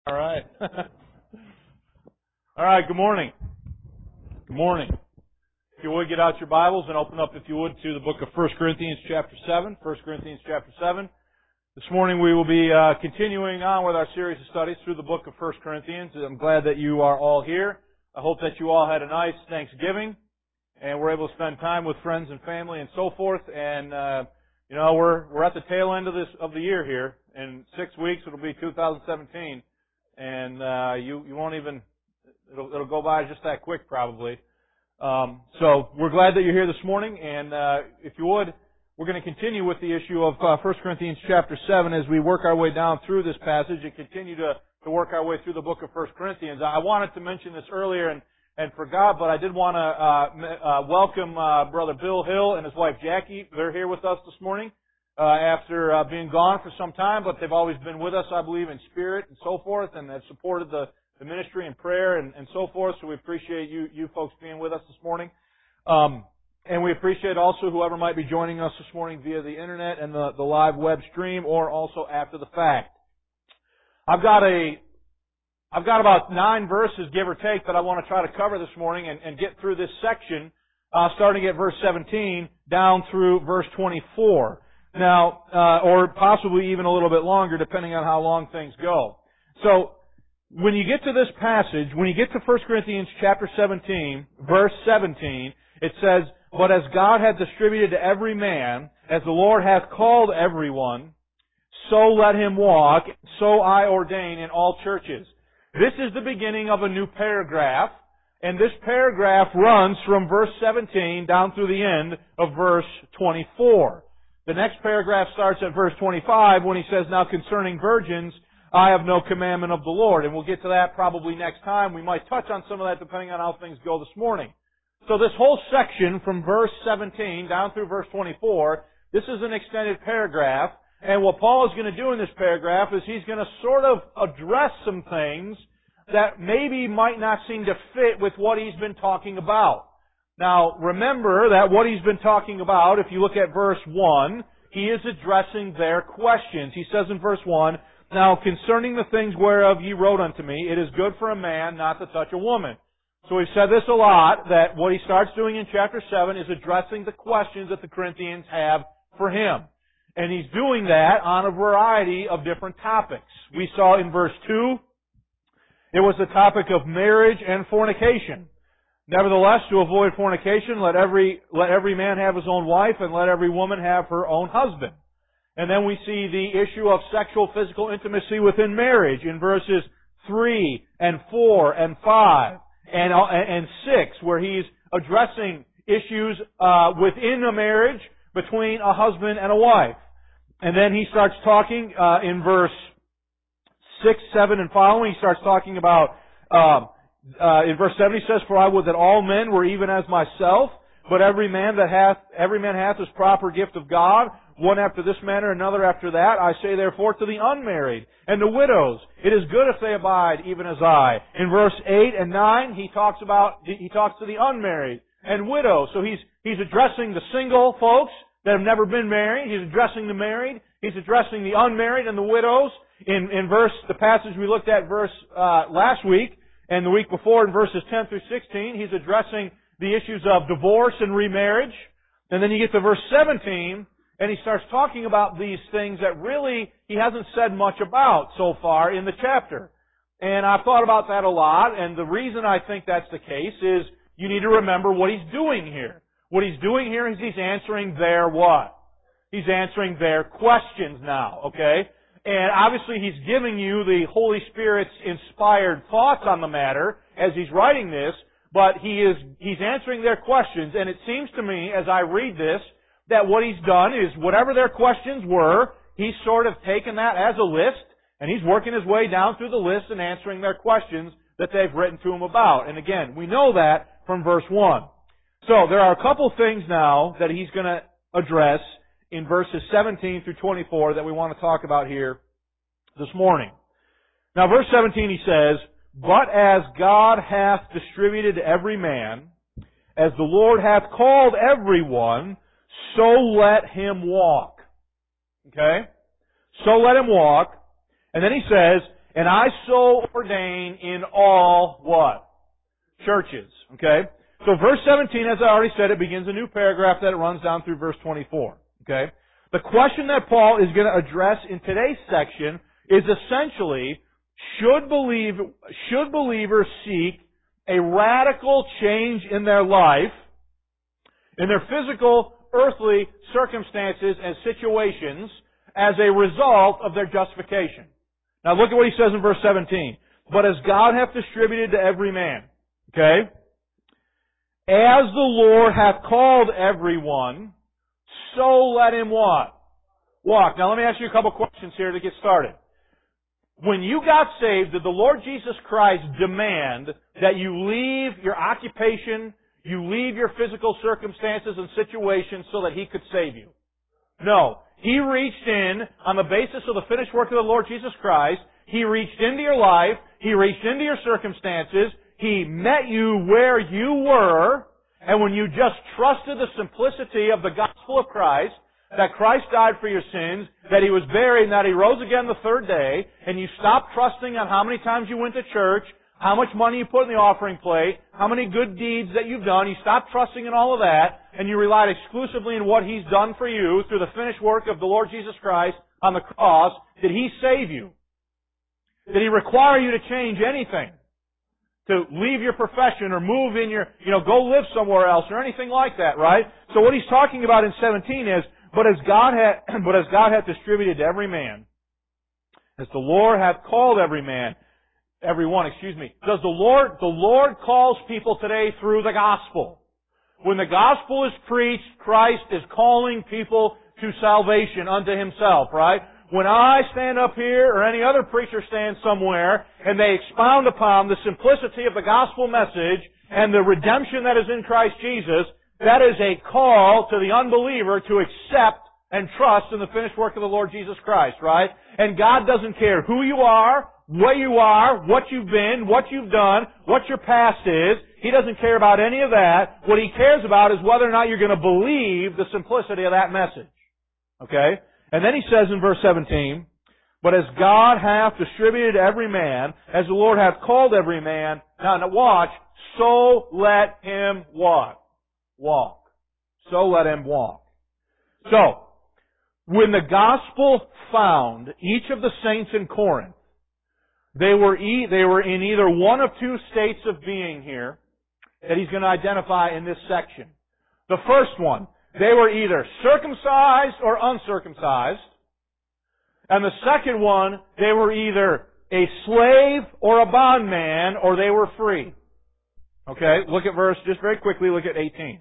All right. All right, good morning. Good morning. If you would get out your Bibles and open up, if you would, to the book of 1 Corinthians chapter 7. 1 Corinthians chapter 7. This morning we will be continuing on with our series of studies through the book of 1 Corinthians. I'm glad that you are all here. I hope that you all had a nice Thanksgiving and were able to spend time with friends and family and so forth. And we're at the tail end of the year here. In 6 weeks it'll be 2017. And you won't even, it'll go by just that quick probably. So we're glad that you're here this morning, and if you would, we're going to continue with the issue of 1 Corinthians chapter 7 as we work our way down through this passage and continue to work our way through the book of 1 Corinthians. I wanted to mention this earlier and forgot, but I did want to welcome Brother Bill Hill and his wife Jackie. They're here with us this morning. After being gone for some time, but they've always been with us, I believe, in spirit and so forth, and have supported the ministry in prayer and so forth, so we appreciate you folks being with us this morning. And we appreciate also whoever might be joining us this morning via the internet and the live web stream, or also after the fact. I've got about 9 verses, give or take, that I want to try to cover this morning and get through this section, starting at verse 17 down through verse 24. Now, or possibly even a little bit longer, depending on how long things go. So, when you get to this passage, when you get to 1 Corinthians chapter 17, verse 17, it says, "But as God hath distributed to every man, as the Lord hath called everyone, so let him walk, so I ordain in all churches." This is the beginning of a new paragraph, and this paragraph runs from verse 17 down through the end of verse 24. The next paragraph starts at verse 25 when he says, "Now concerning virgins, I have no commandment of the Lord." And we'll get to that probably next time. We might touch on some of that depending on how things go this morning. So this whole section from verse 17 down through verse 24, this is an extended paragraph. And what Paul is going to do in this paragraph is he's going to sort of address some things that maybe might not seem to fit with what he's been talking about. Now, remember that what he's been talking about, if you look at verse 1, he is addressing their questions. He says in verse 1, "Now concerning the things whereof ye wrote unto me, it is good for a man not to touch a woman." So we've said this a lot, that what he starts doing in chapter 7 is addressing the questions that the Corinthians have for him. And he's doing that on a variety of different topics. We saw in verse 2, it was the topic of marriage and fornication. "Nevertheless, to avoid fornication, let every man have his own wife, and let every woman have her own husband." And then we see the issue of sexual physical intimacy within marriage in verses 3 and 4 and 5 and 6, where he's addressing issues within a marriage between a husband and a wife. And then he starts talking in verse 6, 7, and following, he starts talking about in verse 7 he says, "For I would that all men were even as myself, but every man hath his proper gift of God, one after this manner, another after that. I say therefore to the unmarried and the widows, it is good if they abide even as I." In verse 8 and 9 he talks to the unmarried and widows. So he's addressing the single folks that have never been married. He's addressing the married. He's addressing the unmarried and the widows. In the passage we looked at last week, and the week before in verses 10 through 16, he's addressing the issues of divorce and remarriage. And then you get to verse 17, and he starts talking about these things that really he hasn't said much about so far in the chapter. And I've thought about that a lot, and the reason I think that's the case is you need to remember what he's doing here. What he's doing here is he's answering their what? He's answering their questions now, okay? And obviously he's giving you the Holy Spirit's inspired thoughts on the matter as he's writing this, but he's answering their questions, and it seems to me as I read this that what he's done is whatever their questions were, he's sort of taken that as a list, and he's working his way down through the list and answering their questions that they've written to him about. And again, we know that from verse 1. So there are a couple things now that he's going to address in verses 17 through 24 that we want to talk about here this morning. Now verse 17 he says, "But as God hath distributed to every man, as the Lord hath called everyone, so let him walk." Okay? So let him walk. And then he says, And I so ordain in all what? Churches. Okay? So verse 17, as I already said, it begins a new paragraph that runs down through verse 24. Okay? The question that Paul is going to address in today's section is essentially, should believers seek a radical change in their life, in their physical, earthly circumstances and situations as a result of their justification? Now look at what he says in verse 17. But as God hath distributed to every man, okay? As the Lord hath called everyone, so let him what? Walk. Now let me ask you a couple questions here to get started. When you got saved, did the Lord Jesus Christ demand that you leave your occupation, you leave your physical circumstances and situations so that He could save you? No. He reached in on the basis of the finished work of the Lord Jesus Christ. He reached into your life. He reached into your circumstances. He met you where you were. And when you just trusted the simplicity of the gospel of Christ, that Christ died for your sins, that He was buried, and that He rose again the third day, and you stopped trusting on how many times you went to church, how much money you put in the offering plate, how many good deeds that you've done, you stopped trusting in all of that, and you relied exclusively on what He's done for you through the finished work of the Lord Jesus Christ on the cross, did He save you? Did He require you to change anything? To leave your profession or move in your, go live somewhere else or anything like that, right? So what he's talking about in 17 is, but as God hath distributed to every man, as the Lord hath called everyone, does the Lord calls people today through the gospel. When the gospel is preached, Christ is calling people to salvation unto Himself, right? When I stand up here or any other preacher stands somewhere and they expound upon the simplicity of the gospel message and the redemption that is in Christ Jesus, that is a call to the unbeliever to accept and trust in the finished work of the Lord Jesus Christ, right? And God doesn't care who you are, where you are, what you've been, what you've done, what your past is. He doesn't care about any of that. What He cares about is whether or not you're going to believe the simplicity of that message. Okay? And then he says in verse 17, but as God hath distributed every man, as the Lord hath called every man, now watch, so let him what? Walk. So let him walk. So, when the gospel found each of the saints in Corinth, they were in either one of two states of being here that he's going to identify in this section. The first one, they were either circumcised or uncircumcised. And the second one, they were either a slave or a bondman, or they were free. Okay, look at just very quickly, look at 18.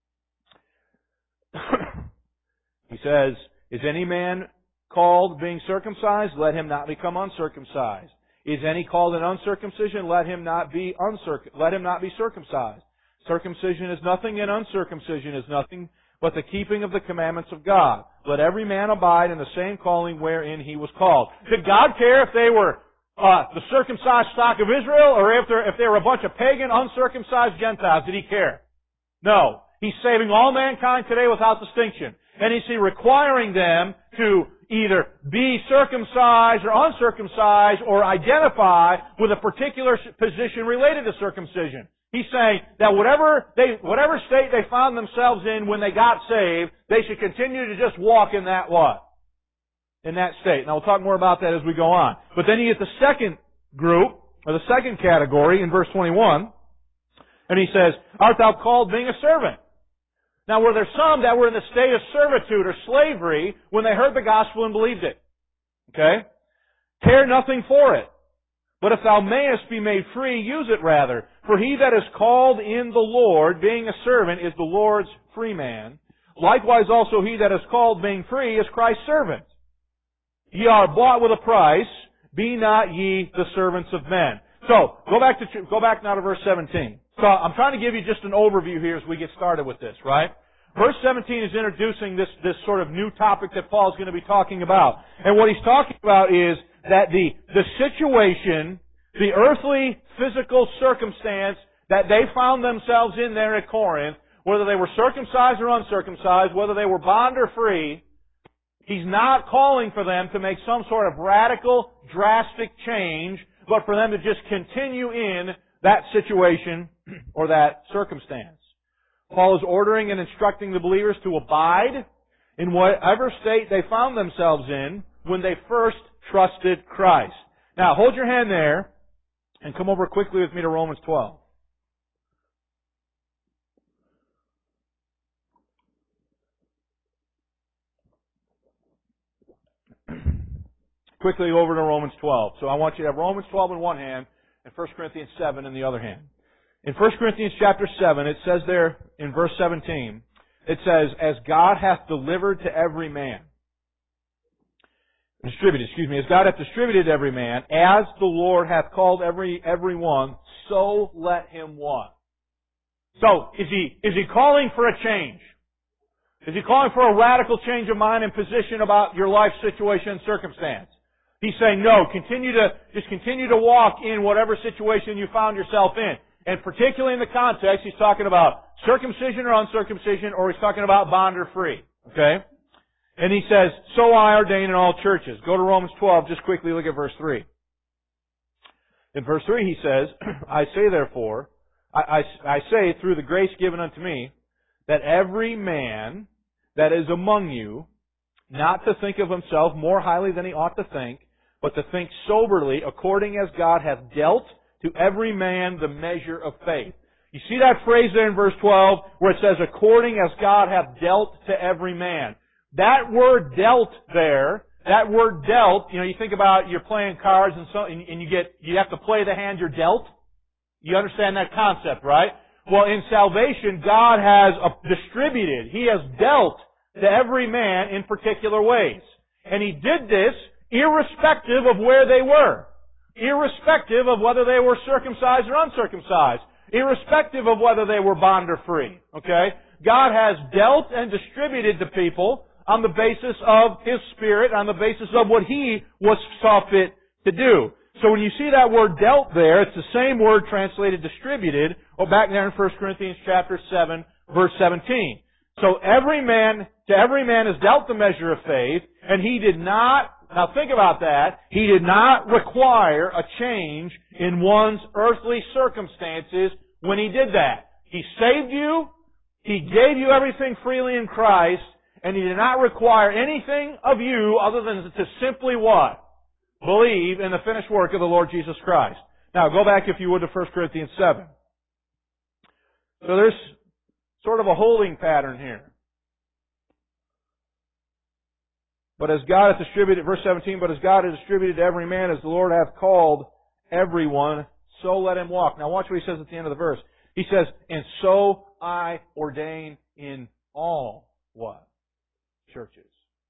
He says, is any man called being circumcised? Let him not become uncircumcised. Is any called in uncircumcision? Let him not be circumcised. Circumcision is nothing and uncircumcision is nothing, but the keeping of the commandments of God. Let every man abide in the same calling wherein he was called. Did God care if they were the circumcised stock of Israel or if they were a bunch of pagan, uncircumcised Gentiles? Did He care? No. He's saving all mankind today without distinction. And He's requiring them to either be circumcised or uncircumcised or identify with a particular position related to circumcision. He's saying that whatever state they found themselves in when they got saved, they should continue to just walk in that what? In that state. Now we'll talk more about that as we go on. But then you get the second group, or the second category in verse 21, and he says, art thou called being a servant? Now were there some that were in the state of servitude or slavery when they heard the gospel and believed it? Okay? Care nothing for it. But if thou mayest be made free, use it rather. For he that is called in the Lord, being a servant, is the Lord's free man. Likewise also he that is called, being free, is Christ's servant. Ye are bought with a price. Be not ye the servants of men. So, go back now to verse 17. So, I'm trying to give you just an overview here as we get started with this, right? Verse 17 is introducing this sort of new topic that Paul's going to be talking about. And what he's talking about is that the situation, the earthly, physical circumstance that they found themselves in there at Corinth, whether they were circumcised or uncircumcised, whether they were bond or free, He's not calling for them to make some sort of radical, drastic change, but for them to just continue in that situation or that circumstance. Paul is ordering and instructing the believers to abide in whatever state they found themselves in when they first trusted Christ. Now, hold your hand there and come over quickly with me to Romans 12. Quickly over to Romans 12. So I want you to have Romans 12 in one hand and 1 Corinthians 7 in the other hand. In 1 Corinthians chapter 7, it says there in verse 17, it says, as God hath delivered to every man. As God hath distributed every man, as the Lord hath called every one, so let him walk. So, is he calling for a change? Is he calling for a radical change of mind and position about your life situation and circumstance? He's saying, no, continue to walk in whatever situation you found yourself in. And particularly in the context, he's talking about circumcision or uncircumcision, or he's talking about bond or free. Okay? And he says, so I ordain in all churches. Go to Romans 12, just quickly look at verse 3. In verse 3 he says, I say therefore, I say through the grace given unto me, that every man that is among you, not to think of himself more highly than he ought to think, but to think soberly, according as God hath dealt to every man the measure of faith. You see that phrase there in verse 12, where it says, according as God hath dealt to every man. That word dealt there, that word dealt, you think about you're playing cards and you have to play the hand you're dealt. You understand that concept, right? Well, in salvation, God has distributed. He has dealt to every man in particular ways. And He did this irrespective of where they were. Irrespective of whether they were circumcised or uncircumcised. Irrespective of whether they were bond or free. Okay? God has dealt and distributed to people on the basis of His Spirit, on the basis of what He saw fit to do. So when you see that word dealt there, it's the same word translated distributed, back there in 1 Corinthians chapter 7, verse 17. So to every man is dealt the measure of faith, and He did not, now think about that, He did not require a change in one's earthly circumstances when He did that. He saved you, He gave you everything freely in Christ, and He did not require anything of you other than to simply what? Believe in the finished work of the Lord Jesus Christ. Now, go back, if you would, to 1 Corinthians 7. So there's sort of a holding pattern here. But as God hath distributed, verse 17, but as God hath distributed to every man, as the Lord hath called everyone, so let him walk. Now watch what he says at the end of the verse. He says, and so I ordain in all what? Churches.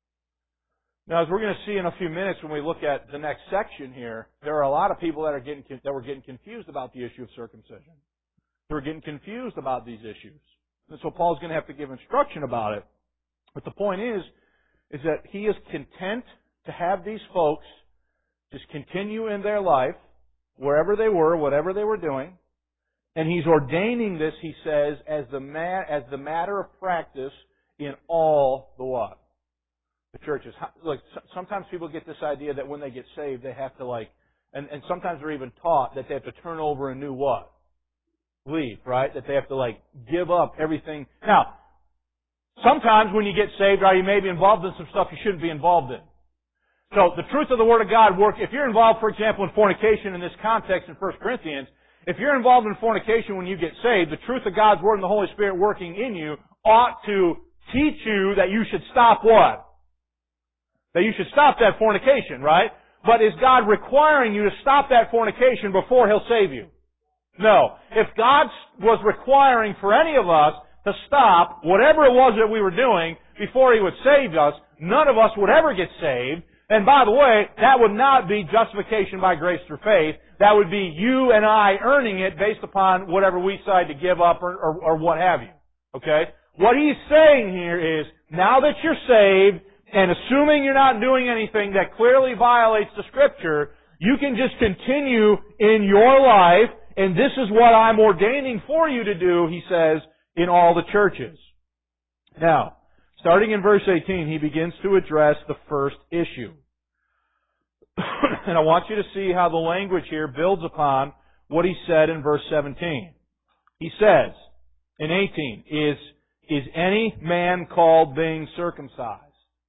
Now, as we're going to see in a few minutes when we look at the next section here, there are a lot of people that were getting confused about the issue of circumcision. They were getting confused about these issues. And so Paul's going to have to give instruction about it. But the point is that he is content to have these folks just continue in their life, wherever they were, whatever they were doing. And he's ordaining this, he says, as the matter of practice in all the what? The churches. Look, sometimes people get this idea that when they get saved, they have to and sometimes they're even taught that they have to turn over a new what? Leaf, right? That they have to give up everything. Now, sometimes when you get saved, you may be involved in some stuff you shouldn't be involved in. So the truth of the Word of God if you're involved, for example, in fornication in this context in 1 Corinthians, if you're involved in fornication when you get saved, the truth of God's Word and the Holy Spirit working in you ought to teach you that you should stop what? That you should stop that fornication, right? But is God requiring you to stop that fornication before He'll save you? No. If God was requiring for any of us to stop whatever it was that we were doing before He would save us, none of us would ever get saved. And by the way, that would not be justification by grace through faith. That would be you and I earning it based upon whatever we decide to give up or what have you. Okay? What He's saying here is, now that you're saved, and assuming you're not doing anything that clearly violates the Scripture, you can just continue in your life, and this is what I'm ordaining for you to do, he says, in all the churches. Now, Starting in verse 18, he begins to address the first issue. And I want you to see how the language here builds upon what he said in verse 17. He says, in 18, is any man called being circumcised?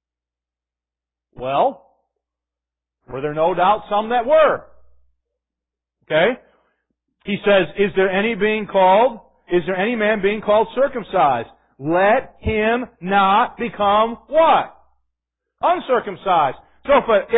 Well, were there no doubt some that were? Okay? He says, is there any man being called circumcised? Let him not become what? Uncircumcised. So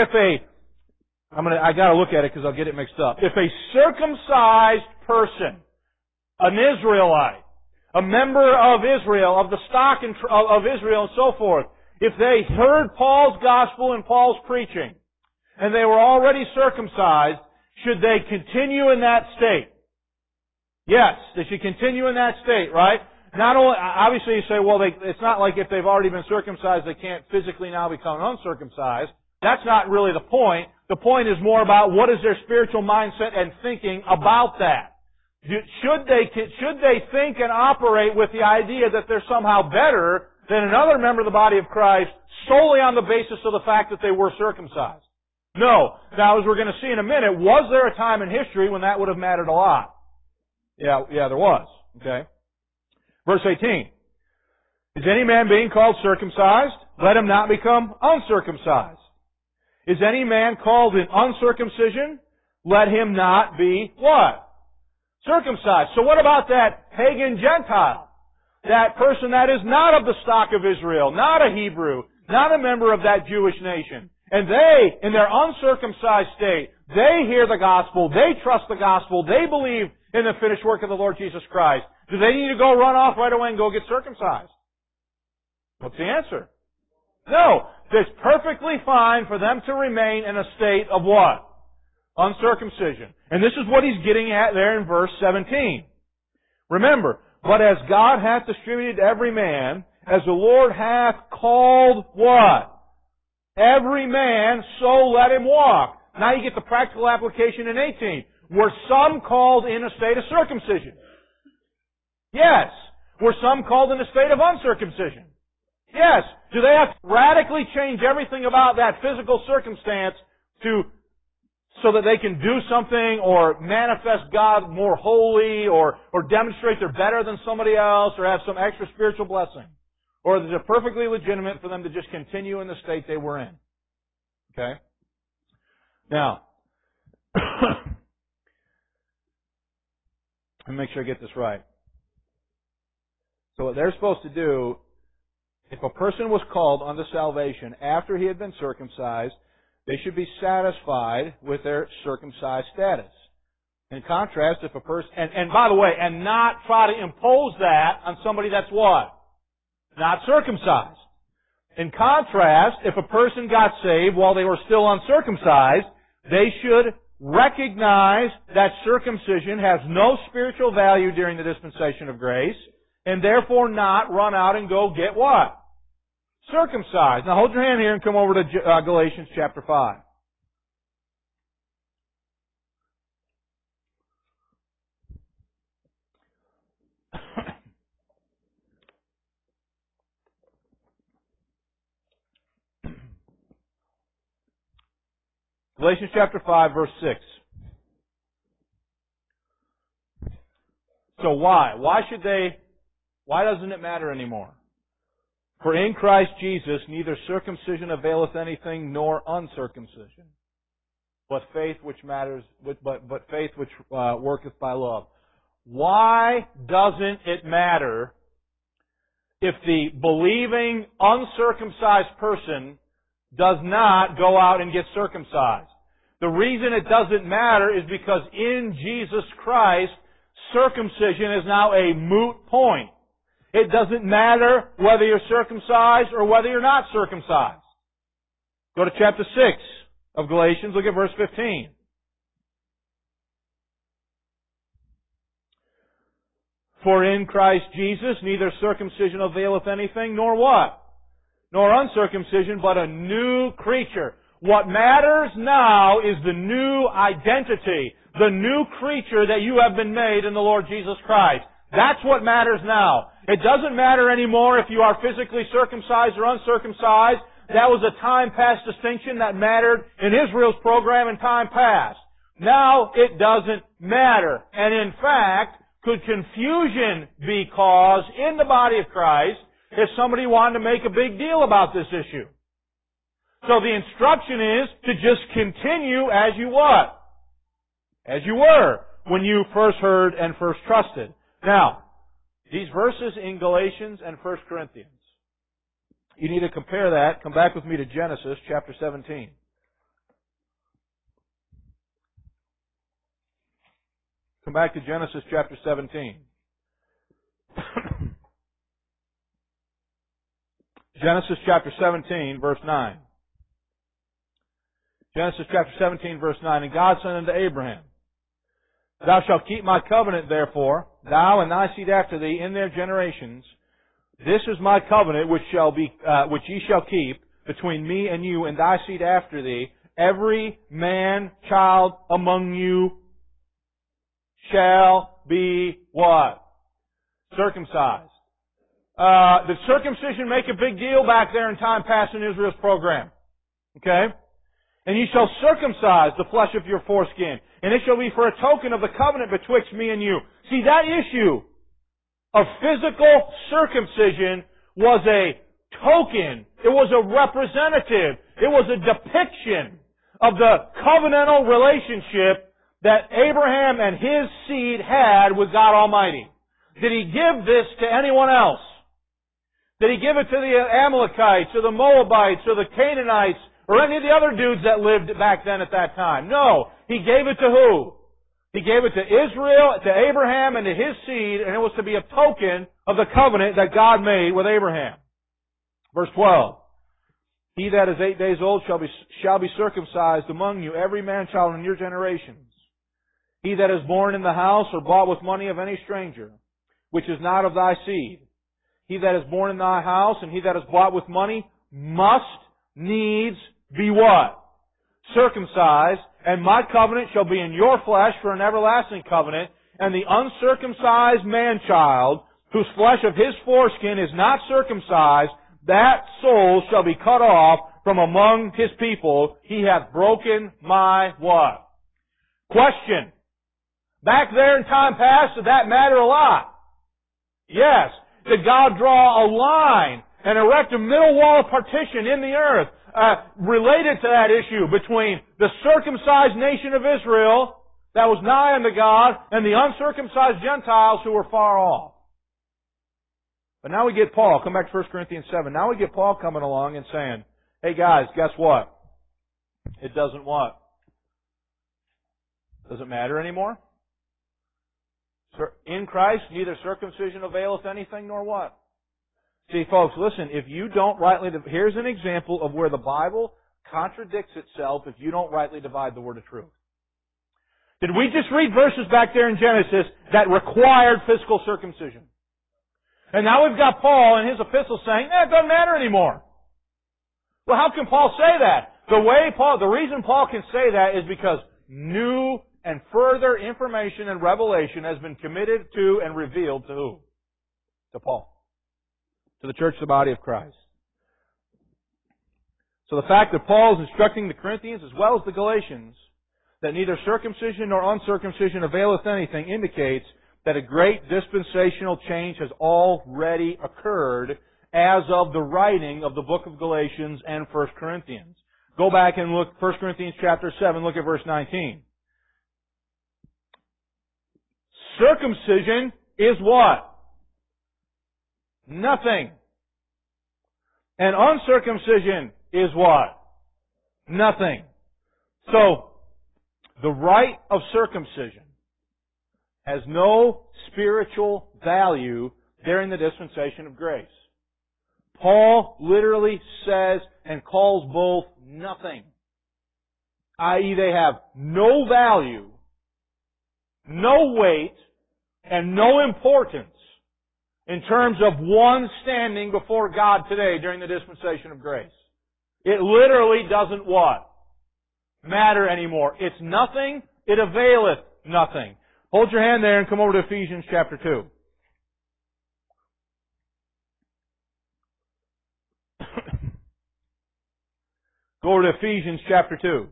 I gotta look at it because I'll get it mixed up. If a circumcised person, an Israelite, a member of Israel, of the stock of Israel and so forth, if they heard Paul's gospel and Paul's preaching, and they were already circumcised, should they continue in that state? Yes, they should continue in that state, right? Not only, obviously you say, well, it's not like if they've already been circumcised, they can't physically now become uncircumcised. That's not really the point. The point is more about what is their spiritual mindset and thinking about that. Should they think and operate with the idea that they're somehow better than another member of the body of Christ solely on the basis of the fact that they were circumcised? No. Now, as we're going to see in a minute, was there a time in history when that would have mattered a lot? Yeah, there was. Okay. Verse 18. Is any man being called circumcised? Let him not become uncircumcised. Is any man called in uncircumcision? Let him not be what? Circumcised. So what about that pagan Gentile? That person that is not of the stock of Israel, not a Hebrew, not a member of that Jewish nation. And they, in their uncircumcised state, they hear the gospel, they trust the gospel, they believe in the finished work of the Lord Jesus Christ. Do they need to go run off right away and go get circumcised? What's the answer? No. It's perfectly fine for them to remain in a state of what? Uncircumcision. And this is what he's getting at there in verse 17. Remember, but as God hath distributed to every man, as the Lord hath called what? Every man, so let him walk. Now you get the practical application in 18. Were some called in a state of circumcision? Yes. Were some called in a state of uncircumcision? Yes. Do they have to radically change everything about that physical circumstance so that they can do something or manifest God more holy or demonstrate they're better than somebody else or have some extra spiritual blessing? Or is it perfectly legitimate for them to just continue in the state they were in? Okay? Now, let me make sure I get this right. So what they're supposed to do, if a person was called unto salvation after he had been circumcised, they should be satisfied with their circumcised status. In contrast, if a person, and by the way, and not try to impose that on somebody that's what? Not circumcised. In contrast, if a person got saved while they were still uncircumcised, they should recognize that circumcision has no spiritual value during the dispensation of grace, and therefore not run out and go get what? Circumcised. Now hold your hand here and come over to Galatians chapter 5. Galatians chapter 5, verse 6. So why? Why doesn't it matter anymore? For in Christ Jesus neither circumcision availeth anything nor uncircumcision, but faith which worketh by love. Why doesn't it matter if the believing uncircumcised person does not go out and get circumcised? The reason it doesn't matter is because in Jesus Christ, circumcision is now a moot point. It doesn't matter whether you're circumcised or whether you're not circumcised. Go to chapter 6 of Galatians, look at verse 15. For in Christ Jesus neither circumcision availeth anything, nor what? Nor uncircumcision, but a new creature. What matters now is the new identity, the new creature that you have been made in the Lord Jesus Christ. That's what matters now. It doesn't matter anymore if you are physically circumcised or uncircumcised. That was a time-past distinction that mattered in Israel's program in time past. Now it doesn't matter. And in fact, could confusion be caused in the body of Christ if somebody wanted to make a big deal about this issue? So the instruction is to just continue as you what? As you were when you first heard and first trusted. Now, these verses in Galatians and 1 Corinthians, you need to compare that. Come back with me to Genesis chapter 17. Come back to Genesis chapter 17. Genesis chapter 17, verse 9. Genesis chapter 17, verse 9. And God said unto Abraham, Thou shalt keep my covenant, therefore, thou and thy seed after thee in their generations. This is my covenant which ye shall keep between me and you and thy seed after thee. Every man, child among you shall be what? Circumcised. Did circumcision make a big deal back there in time past in Israel's program? Okay? And ye shall circumcise the flesh of your foreskin, and it shall be for a token of the covenant betwixt me and you. See, that issue of physical circumcision was a token. It was a representative. It was a depiction of the covenantal relationship that Abraham and his seed had with God Almighty. Did he give this to anyone else? Did he give it to the Amalekites or the Moabites or the Canaanites or any of the other dudes that lived back then at that time? No. He gave it to who? He gave it to Israel, to Abraham, and to his seed, and it was to be a token of the covenant that God made with Abraham. Verse 12. He that is 8 days old shall be circumcised among you, every man child in your generations. He that is born in the house or bought with money of any stranger, which is not of thy seed. He that is born in thy house and he that is bought with money must needs be what? Circumcised, and my covenant shall be in your flesh for an everlasting covenant, and the uncircumcised man-child, whose flesh of his foreskin is not circumcised, that soul shall be cut off from among his people. He hath broken my what? Question. Back there in time past, did that matter a lot? Yes. Did God draw a line and erect a middle wall of partition in the earth related to that issue between the circumcised nation of Israel that was nigh unto God and the uncircumcised Gentiles who were far off? But now we get Paul. Come back to 1 Corinthians 7. Now we get Paul coming along and saying, hey guys, guess what? It doesn't what? Does it matter anymore? In Christ, neither circumcision availeth anything nor what? See, folks, listen, if you don't rightly... Here's an example of where the Bible contradicts itself if you don't rightly divide the word of truth. Did we just read verses back there in Genesis that required physical circumcision? And now we've got Paul in his epistle saying, it doesn't matter anymore. Well, how can Paul say that? The reason Paul can say that is because new and further information and revelation has been committed to and revealed to who? To Paul. To the church, the body of Christ. So the fact that Paul is instructing the Corinthians as well as the Galatians that neither circumcision nor uncircumcision availeth anything indicates that a great dispensational change has already occurred as of the writing of the book of Galatians and 1 Corinthians. Go back and look, 1 Corinthians chapter 7, look at verse 19. Circumcision is what? Nothing. And uncircumcision is what? Nothing. So, the rite of circumcision has no spiritual value during the dispensation of grace. Paul literally says and calls both nothing. I.e., they have no value, no weight, and no importance in terms of one standing before God today during the dispensation of grace. It literally doesn't what? Matter anymore. It's nothing. It availeth nothing. Hold your hand there and come over to Ephesians chapter 2. Go to Ephesians chapter 2.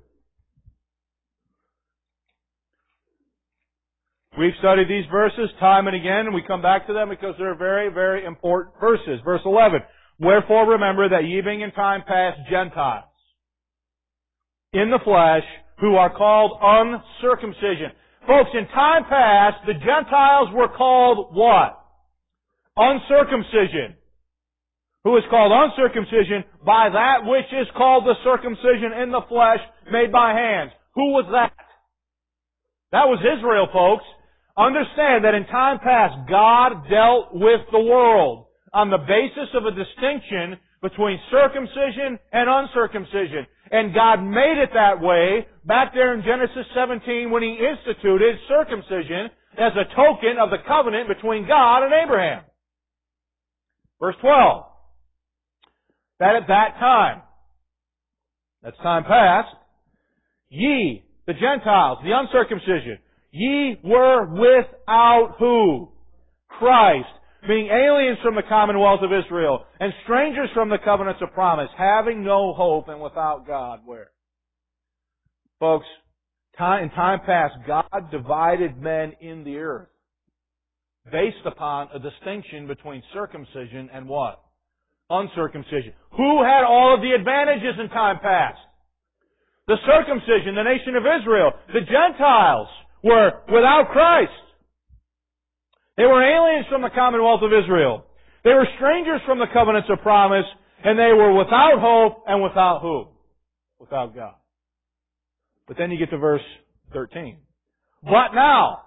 We've studied these verses time and again, and we come back to them because they're very, very important verses. Verse 11. Wherefore remember that ye being in time past Gentiles, in the flesh, who are called uncircumcision. Folks, in time past, the Gentiles were called what? Uncircumcision. Who is called uncircumcision by that which is called the circumcision in the flesh made by hands. Who was that? That was Israel, folks. Understand that in time past, God dealt with the world on the basis of a distinction between circumcision and uncircumcision. And God made it that way back there in Genesis 17 when He instituted circumcision as a token of the covenant between God and Abraham. Verse 12. That at that time, that's time past, ye, the Gentiles, the uncircumcision, ye were without who? Christ, being aliens from the commonwealth of Israel, and strangers from the covenants of promise, having no hope and without God. Where? Folks, in time past, God divided men in the earth based upon a distinction between circumcision and what? Uncircumcision. Who had all of the advantages in time past? The circumcision, the nation of Israel. The Gentiles were without Christ. They were aliens from the commonwealth of Israel. They were strangers from the covenants of promise, and they were without hope and without who? Without God. But then you get to verse 13. But now,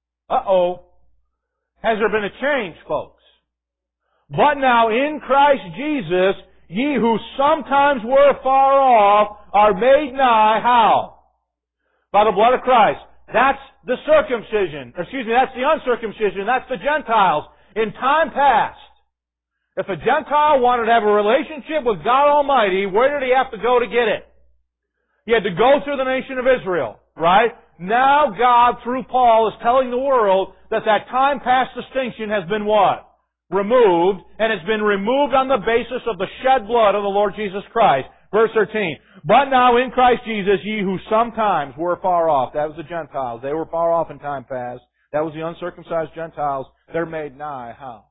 has there been a change, folks? But now in Christ Jesus, ye who sometimes were far off are made nigh, how? By the blood of Christ. That's the circumcision. That's the uncircumcision. That's the Gentiles. In time past, if a Gentile wanted to have a relationship with God Almighty, where did he have to go to get it? He had to go through the nation of Israel, right? Now God, through Paul, is telling the world that time past distinction has been what? Removed, and it's been removed on the basis of the shed blood of the Lord Jesus Christ. Verse 13. But now in Christ Jesus, ye who sometimes were far off. That was the Gentiles. They were far off in time past. That was the uncircumcised Gentiles. They're made nigh. How?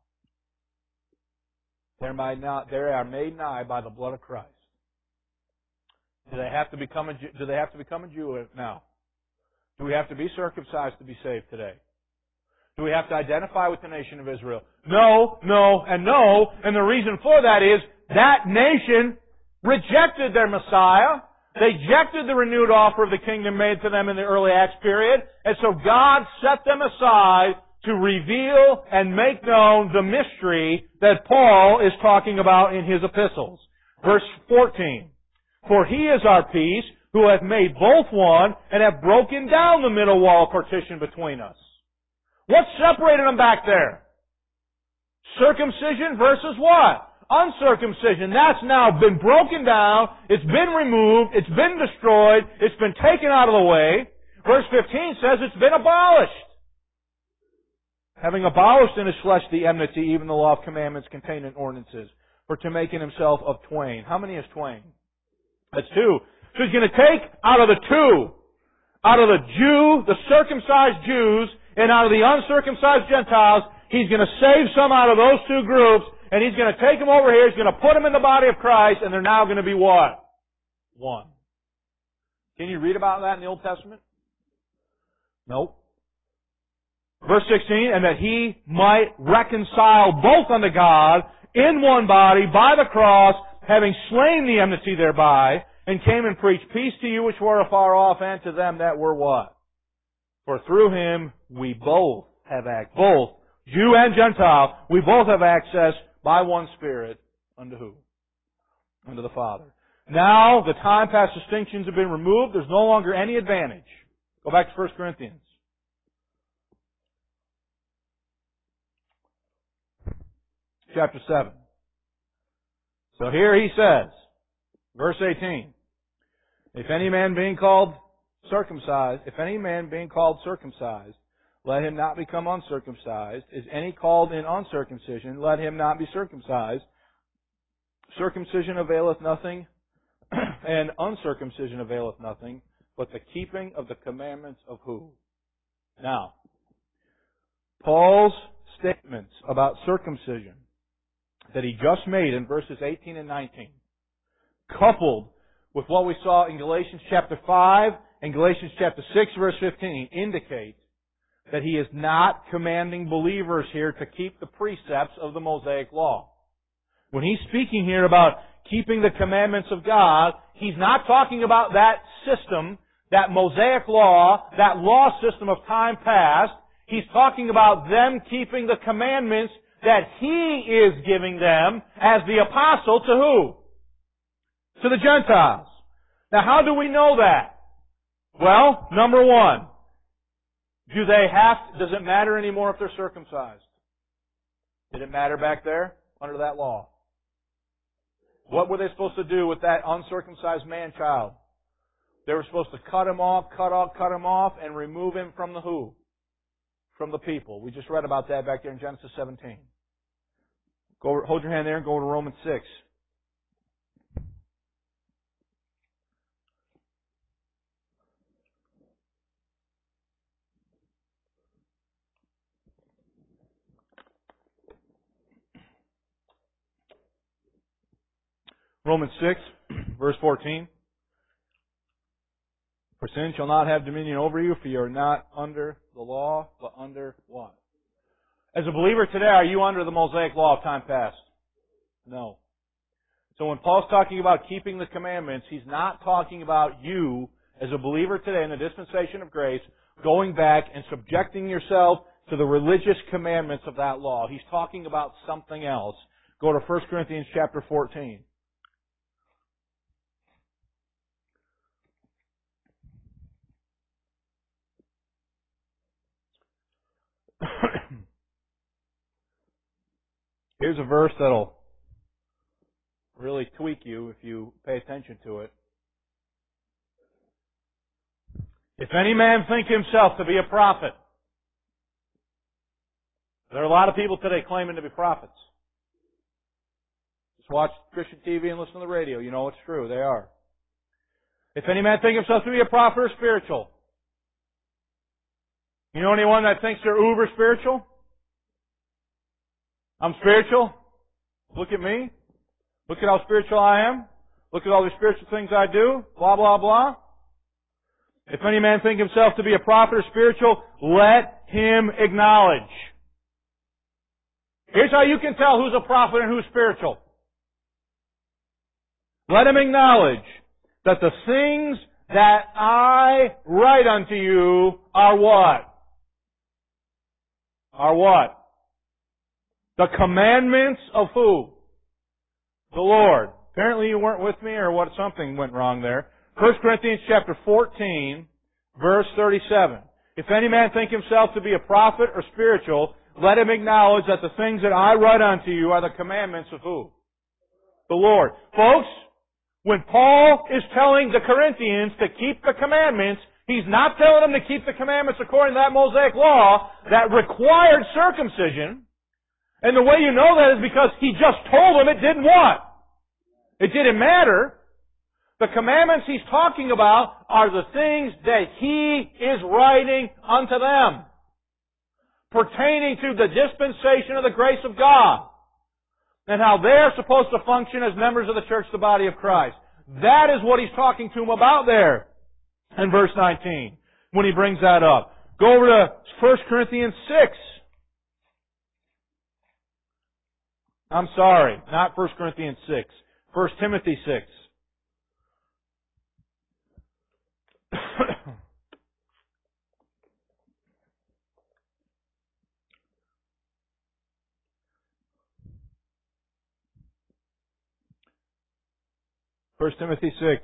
They are made nigh by the blood of Christ. Do they have to become a Jew now? Do we have to be circumcised to be saved today? Do we have to identify with the nation of Israel? No, no, and no. And the reason for that is that nation rejected their Messiah. They rejected the renewed offer of the kingdom made to them in the early Acts period. And so God set them aside to reveal and make known the mystery that Paul is talking about in his epistles. Verse 14. For He is our peace, who hath made both one, and hath broken down the middle wall partition between us. What separated them back there? Circumcision versus what? Uncircumcision. That's now been broken down. It's been removed. It's been destroyed. It's been taken out of the way. Verse 15 says it's been abolished. Having abolished in His flesh the enmity, even the law of commandments contained in ordinances, for to make in Himself of twain. How many is twain? That's two. So He's going to take out of the two, out of the Jew, the circumcised Jews, and out of the uncircumcised Gentiles, He's going to save some out of those two groups, and He's going to take them over here, He's going to put them in the body of Christ, and they're now going to be what? One. Can you read about that in the Old Testament? Nope. Verse 16, and that He might reconcile both unto God in one body by the cross, having slain the enmity thereby, and came and preached peace to you which were afar off, and to them that were what? For through Him we both have access, both Jew and Gentile, we both have access by one Spirit unto who? Unto the Father. Now the time past distinctions have been removed. There's no longer any advantage. Go back to 1 Corinthians. Chapter 7. So here he says, verse 18, if any man being called circumcised, let him not become uncircumcised. Is any called in uncircumcision, let him not be circumcised. Circumcision availeth nothing, and uncircumcision availeth nothing, but the keeping of the commandments of who? Now, Paul's statements about circumcision that he just made in verses 18 and 19, coupled with what we saw in Galatians chapter 5 and Galatians chapter 6 verse 15, indicate that he is not commanding believers here to keep the precepts of the Mosaic Law. When he's speaking here about keeping the commandments of God, he's not talking about that system, that Mosaic Law, that law system of time past. He's talking about them keeping the commandments that he is giving them as the apostle to who? To the Gentiles. Now, how do we know that? Well, number one, does it matter anymore if they're circumcised? Did it matter back there under that law? What were they supposed to do with that uncircumcised man-child? They were supposed to cut him off, and remove him from the who? From the people. We just read about that back there in Genesis 17. Hold your hand there and go to Romans 6. Romans 6, verse 14. For sin shall not have dominion over you, for you are not under the law, but under what? As a believer today, are you under the Mosaic law of time past? No. So when Paul's talking about keeping the commandments, he's not talking about you, as a believer today in the dispensation of grace, going back and subjecting yourself to the religious commandments of that law. He's talking about something else. Go to 1 Corinthians chapter 14. Here's a verse that'll really tweak you if you pay attention to it. If any man think himself to be a prophet, there are a lot of people today claiming to be prophets. Just watch Christian TV and listen to the radio. You know it's true. They are. If any man think himself to be a prophet or spiritual. You know anyone that thinks they're uber spiritual? I'm spiritual. Look at me. Look at how spiritual I am. Look at all the spiritual things I do. Blah, blah, blah. If any man think himself to be a prophet or spiritual, let him acknowledge. Here's how you can tell who's a prophet and who's spiritual. Let him acknowledge that the things that I write unto you are what? Are what? The commandments of who? The Lord. Apparently you weren't with me, or what? Something went wrong there. 1 Corinthians chapter 14, verse 37. If any man think himself to be a prophet or spiritual, let him acknowledge that the things that I write unto you are the commandments of who? The Lord. Folks, when Paul is telling the Corinthians to keep the commandments, he's not telling them to keep the commandments according to that Mosaic law that required circumcision. And the way you know that is because he just told them it didn't what? It didn't matter. The commandments he's talking about are the things that he is writing unto them, pertaining to the dispensation of the grace of God, and how they're supposed to function as members of the church, the body of Christ. That is what he's talking to them about there in verse 19, when he brings that up. Go over to 1 Corinthians 6. I'm sorry, not 1 Corinthians 6. 1 Timothy 6. First Timothy 6.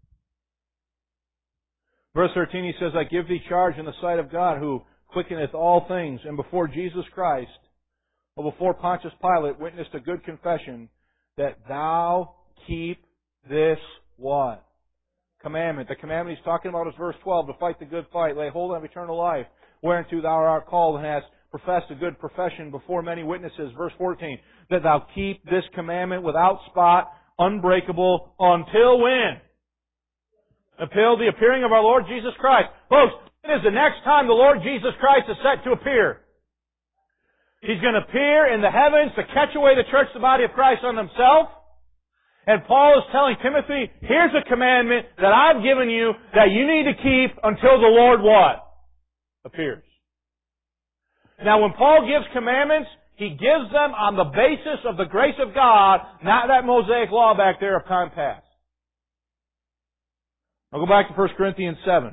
Verse 13, he says, I give thee charge in the sight of God, who quickeneth all things, and before Jesus Christ, or before Pontius Pilate, witnessed a good confession, that thou keep this what? Commandment. The commandment he's talking about is verse 12, to fight the good fight, lay hold of eternal life, whereunto thou art called, and hast professed a good profession before many witnesses. Verse 14, that thou keep this commandment without spot, unbreakable until when? Until the appearing of our Lord Jesus Christ. Folks, it is the next time the Lord Jesus Christ is set to appear. He's going to appear in the heavens to catch away the church, the body of Christ, on Himself. And Paul is telling Timothy, here's a commandment that I've given you that you need to keep until the Lord what? Appears. Now when Paul gives commandments, he gives them on the basis of the grace of God, not that Mosaic law back there of time past. I'll go back to 1 Corinthians 7.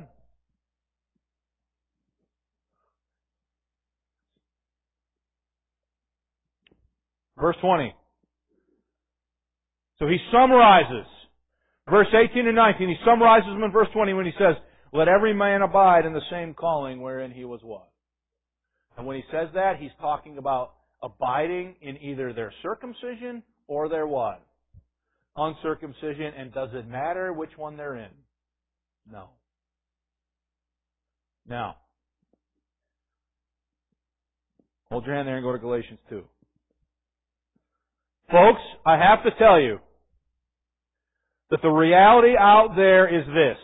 Verse 20. So he summarizes. Verse 18 and 19, he summarizes them in verse 20 when he says, let every man abide in the same calling wherein he was what? And when he says that, he's talking about abiding in either their circumcision or their what? Uncircumcision. And does it matter which one they're in? No. Now, hold your hand there and go to Galatians 2. Folks, I have to tell you that the reality out there is this.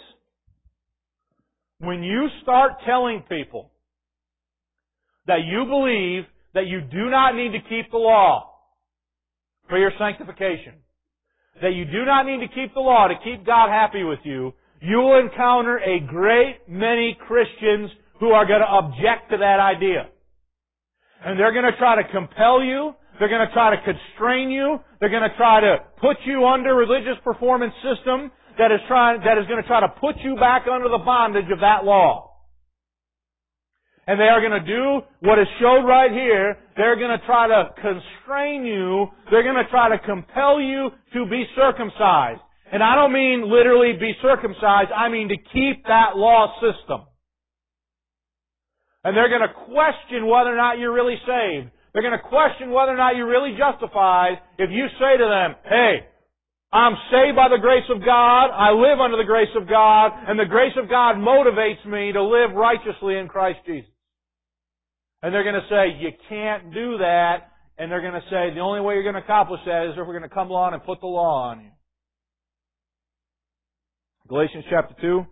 When you start telling people that you believe that you do not need to keep the law for your sanctification, that you do not need to keep the law to keep God happy with you, you will encounter a great many Christians who are going to object to that idea. And they're going to try to compel you. They're going to try to constrain you. They're going to try to put you under a religious performance system that is going to try to put you back under the bondage of that law. And they are going to do what is showed right here. They're going to try to constrain you. They're going to try to compel you to be circumcised. And I don't mean literally be circumcised. I mean to keep that law system. And they're going to question whether or not you're really saved. They're going to question whether or not you're really justified if you say to them, hey, I'm saved by the grace of God, I live under the grace of God, and the grace of God motivates me to live righteously in Christ Jesus. And they're going to say, you can't do that, and they're going to say, the only way you're going to accomplish that is if we're going to come along and put the law on you. Galatians chapter 2,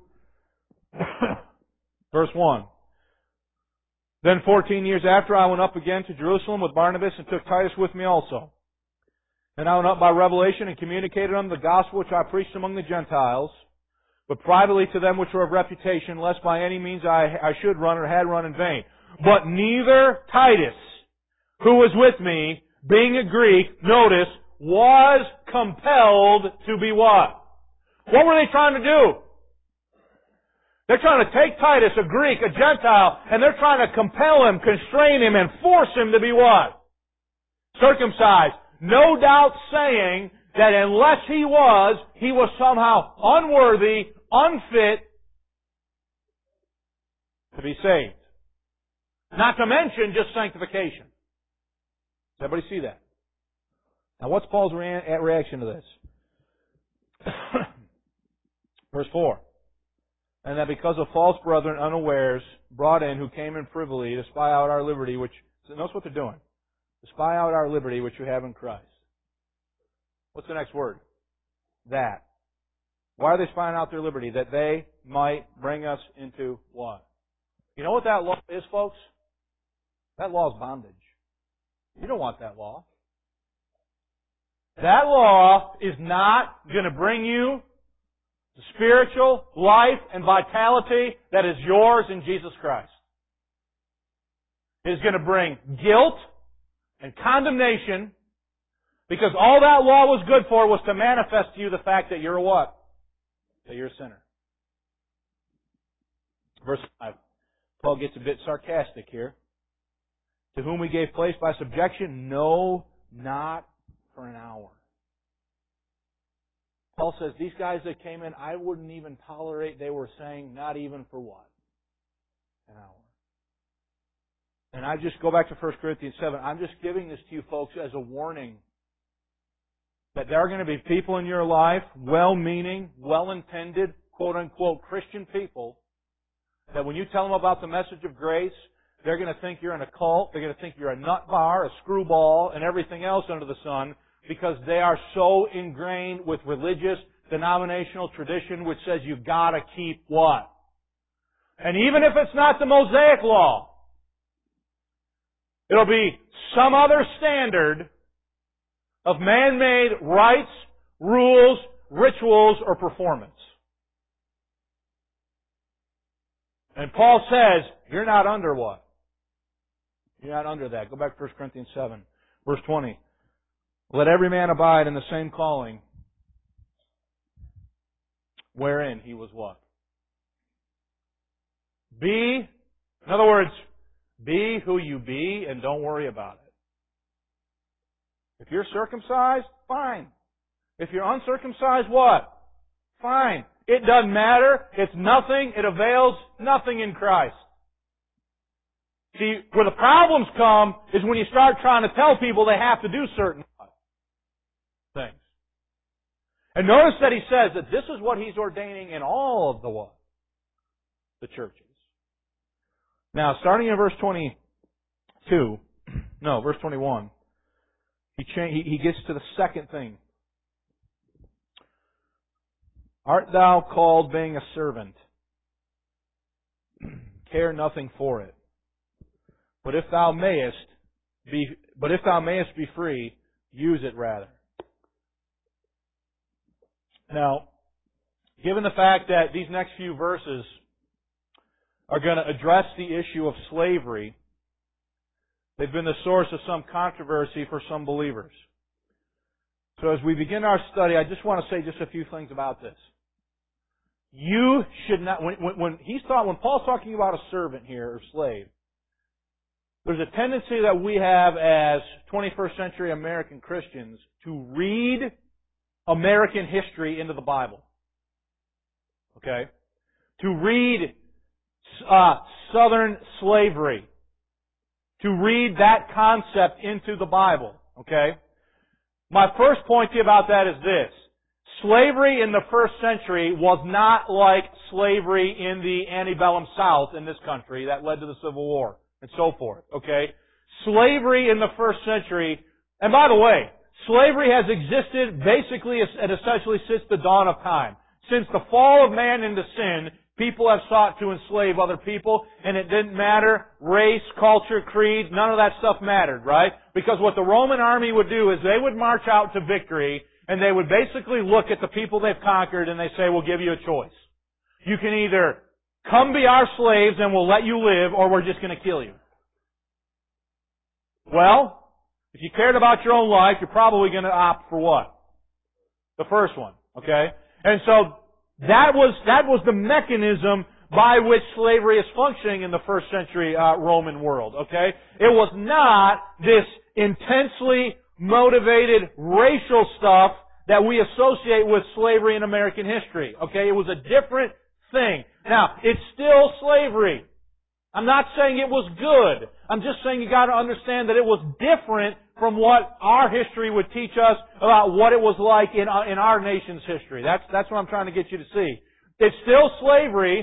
verse 1. Then 14 years after, I went up again to Jerusalem with Barnabas and took Titus with me also. And I went up by revelation and communicated unto them the gospel which I preached among the Gentiles, but privately to them which were of reputation, lest by any means I should run or had run in vain. But neither Titus, who was with me, being a Greek, notice, was compelled to be what? What were they trying to do? They're trying to take Titus, a Greek, a Gentile, and they're trying to compel him, constrain him, and force him to be what? Circumcised. No doubt saying that unless he was somehow unworthy, unfit to be saved. Not to mention just sanctification. Does everybody see that? Now what's Paul's reaction to this? Verse 4. And that because of false brethren unawares brought in, who came in privily to spy out our liberty, which, so notice what they're doing. To spy out our liberty which we have in Christ. What's the next word? That. Why are they spying out their liberty? That they might bring us into what? You know what that law is, folks? That law is bondage. You don't want that law. That law is not going to bring you the spiritual life and vitality that is yours in Jesus Christ. It is going to bring guilt and condemnation, because all that law was good for was to manifest to you the fact that you're a what? That you're a sinner. Verse 5. Paul gets a bit sarcastic here. To whom we gave place by subjection? No, not for an hour. Paul says, these guys that came in, I wouldn't even tolerate, they were saying, not even for what? An hour. And I just go back to 1 Corinthians 7. I'm just giving this to you folks as a warning that there are going to be people in your life, well-meaning, well-intended, quote-unquote Christian people, that when you tell them about the message of grace, they're going to think you're in a cult, they're going to think you're a nut bar, a screwball, and everything else under the sun, because they are so ingrained with religious, denominational tradition which says you've got to keep what? And even if it's not the Mosaic Law, it'll be some other standard of man-made rites, rules, rituals, or performance. And Paul says, you're not under what? You're not under that. Go back to 1 Corinthians 7, verse 20. Let every man abide in the same calling wherein he was what? In other words, be who you be and don't worry about it. If you're circumcised, fine. If you're uncircumcised, what? Fine. It doesn't matter. It's nothing. It avails nothing in Christ. See, where the problems come is when you start trying to tell people they have to do certain things. And notice that he says that this is what he's ordaining in all of the churches. Now, starting in verse 21, he gets to the second thing. Art thou called being a servant? Care nothing for it. But if thou mayest be free, use it rather. Now, given the fact that these next few verses are going to address the issue of slavery, they've been the source of some controversy for some believers. So as we begin our study, I just want to say just a few things about this. You should not, when Paul's talking about a servant here, or slave, there's a tendency that we have as 21st century American Christians to read American history into the Bible. Okay? To read Southern slavery. To read that concept into the Bible. Okay? My first point to you about that is this. Slavery in the first century was not like slavery in the antebellum South in this country that led to the Civil War and so forth. Okay? Slavery in the first century, and by the way, slavery has existed basically and essentially since the dawn of time. Since the fall of man into sin, people have sought to enslave other people, and it didn't matter race, culture, creed, none of that stuff mattered, right? Because what the Roman army would do is they would march out to victory, and they would basically look at the people they've conquered, and they say, we'll give you a choice. You can either come be our slaves and we'll let you live, or we're just going to kill you. Well, if you cared about your own life, you're probably going to opt for what? The first one, okay? And so that was the mechanism by which slavery is functioning in the first century Roman world, okay? It was not this intensely motivated racial stuff that we associate with slavery in American history, okay? It was a different thing. Now, it's still slavery. I'm not saying it was good. I'm just saying you got to understand that it was different from what our history would teach us about what it was like in our nation's history. That's what I'm trying to get you to see. It's still slavery.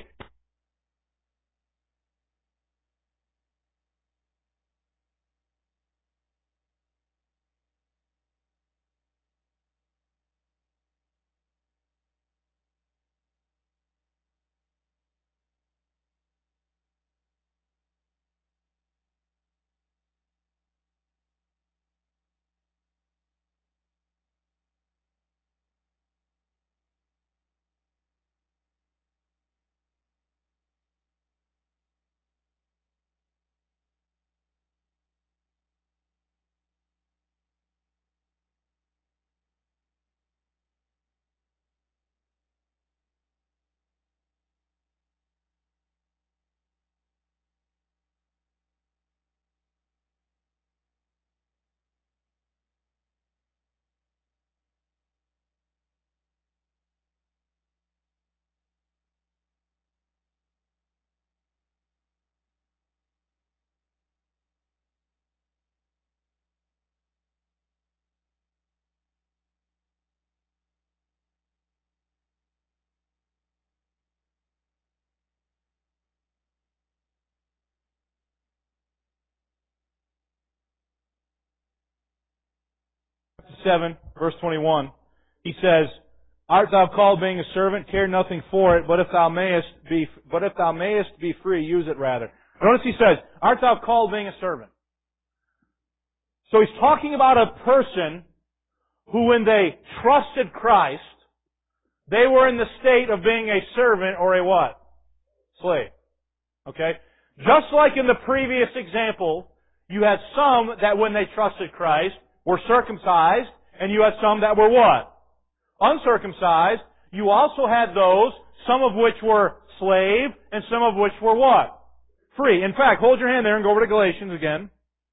7, verse 21, he says, Art thou called being a servant? Care nothing for it, but if thou mayest be free, use it rather. Notice he says, Art thou called being a servant? So he's talking about a person who, when they trusted Christ, they were in the state of being a servant or a what? Slave. Okay? Just like in the previous example, you had some that when they trusted Christ were circumcised, and you had some that were what? Uncircumcised. You also had those, some of which were slave, and some of which were what? Free. In fact, hold your hand there and go over to Galatians again.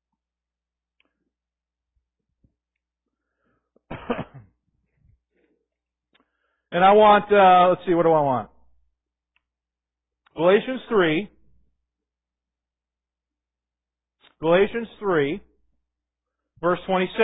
And I want, let's see, what do I want? Galatians 3. Galatians 3, verse 26.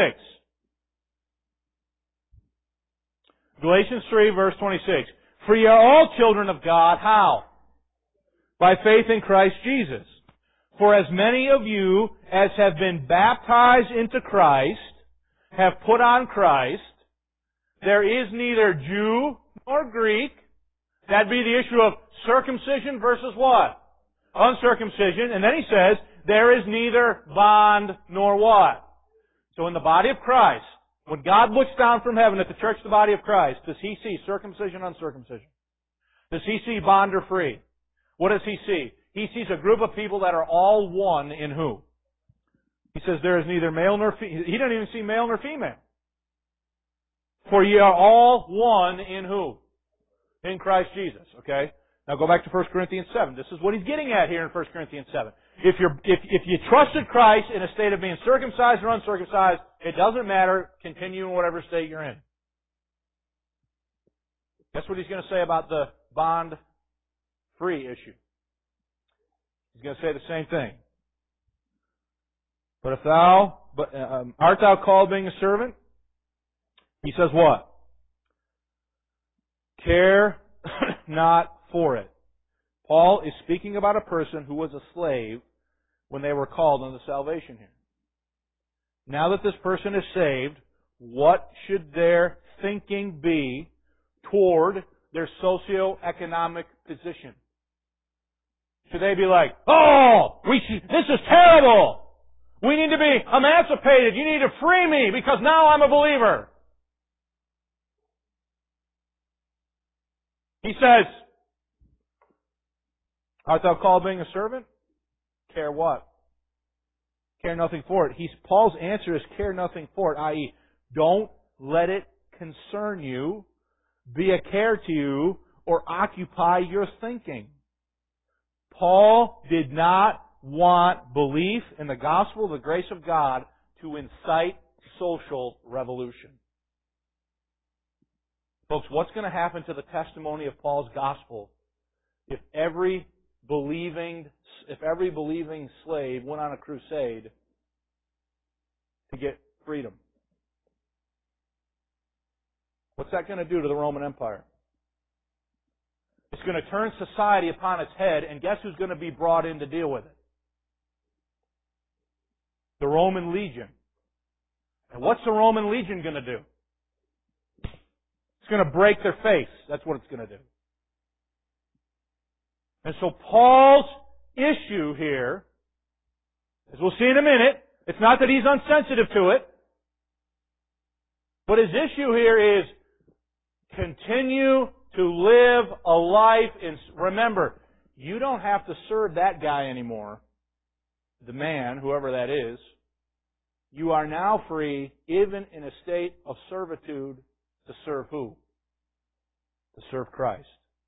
Galatians 3, verse 26. For ye are all children of God, how? By faith in Christ Jesus. For as many of you as have been baptized into Christ have put on Christ. There is neither Jew nor Greek. That'd be the issue of circumcision versus what? Uncircumcision. And then he says, there is neither bond nor what? So in the body of Christ, when God looks down from heaven at the church, the body of Christ, does He see circumcision, uncircumcision? Does He see bond or free? What does He see? He sees a group of people that are all one in who? He says there is neither male nor female. He doesn't even see male nor female. For ye are all one in who? In Christ Jesus. Okay? Now go back to 1 Corinthians 7. This is what he's getting at here in 1 Corinthians 7. If you trusted Christ in a state of being circumcised or uncircumcised, it doesn't matter. Continue in whatever state you're in. That's what he's going to say about the bond-free issue. He's going to say the same thing. But if art thou called being a servant? He says what? Care not for it. Paul is speaking about a person who was a slave when they were called unto salvation here. Now that this person is saved, what should their thinking be toward their socioeconomic position? Should they be like, oh, this is terrible! We need to be emancipated. You need to free me because now I'm a believer. He says, art thou called being a servant? Care what? Care nothing for it. Paul's answer is care nothing for it, i.e., don't let it concern you, be a care to you, or occupy your thinking. Paul did not want belief in the gospel of the grace of God to incite social revolution. Folks, what's going to happen to the testimony of Paul's gospel if every believing slave went on a crusade to get freedom? What's that going to do to the Roman Empire? It's going to turn society upon its head, and guess who's going to be brought in to deal with it? The Roman legion. And what's the Roman legion going to do? It's going to break their face. That's what it's going to do. And so Paul's issue here, as we'll see in a minute, it's not that he's insensitive to it, but his issue here is continue to live a life in... Remember, you don't have to serve that guy anymore, the man, whoever that is. You are now free, even in a state of servitude, to serve who? To serve Christ.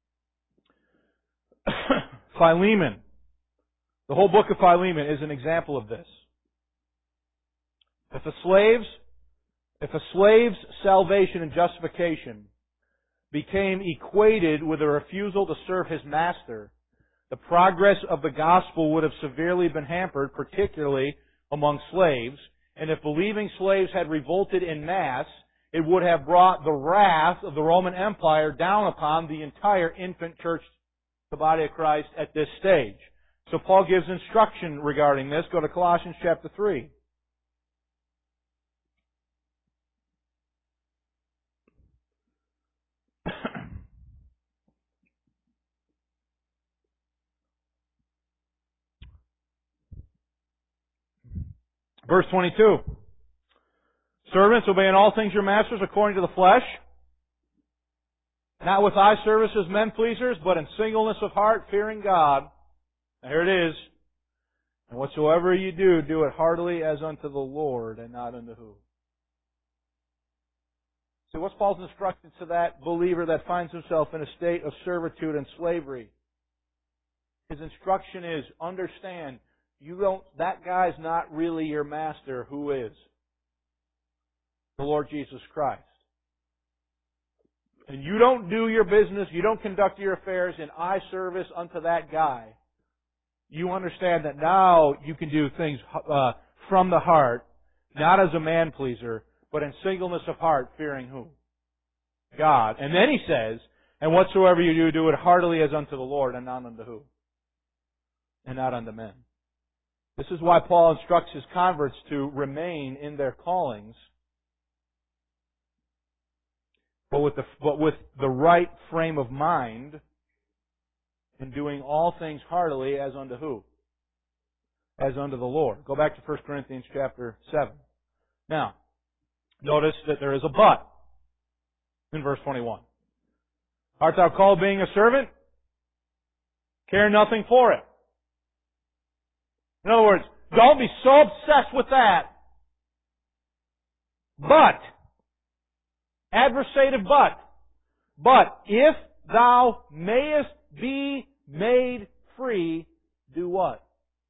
Philemon. The whole book of Philemon is an example of this. If a slave's salvation and justification became equated with a refusal to serve his master, the progress of the gospel would have severely been hampered, particularly among slaves. And if believing slaves had revolted in mass, it would have brought the wrath of the Roman Empire down upon the entire infant church, the body of Christ, at this stage. So Paul gives instruction regarding this. Go to Colossians chapter 3. Verse 22. Servants, obey in all things your masters according to the flesh, not with eye service as men pleasers, but in singleness of heart, fearing God. Now here it is. And whatsoever you do, do it heartily as unto the Lord, and not unto who? See, what's Paul's instruction to that believer that finds himself in a state of servitude and slavery? His instruction is, understand, that guy's not really your master. Who is? The Lord Jesus Christ. And you don't do your business, you don't conduct your affairs in eye service unto that guy. You understand that now you can do things from the heart, not as a man pleaser, but in singleness of heart, fearing who? God. And then he says, and whatsoever you do, do it heartily as unto the Lord, and not unto who? And not unto men. This is why Paul instructs his converts to remain in their callings, but with the right frame of mind, in doing all things heartily as unto who? As unto the Lord. Go back to 1 Corinthians chapter 7. Now, notice that there is a but in verse 21. Art thou called being a servant? Care nothing for it. In other words, don't be so obsessed with that. But, adversative but if thou mayest be made free, do what?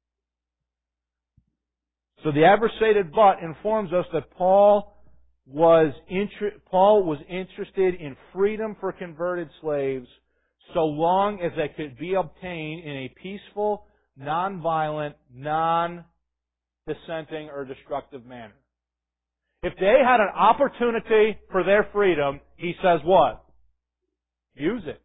So the adversative but informs us that Paul was interested in freedom for converted slaves so long as they could be obtained in a peaceful, non-violent, non-dissenting or destructive manner. If they had an opportunity for their freedom, he says what? Use it.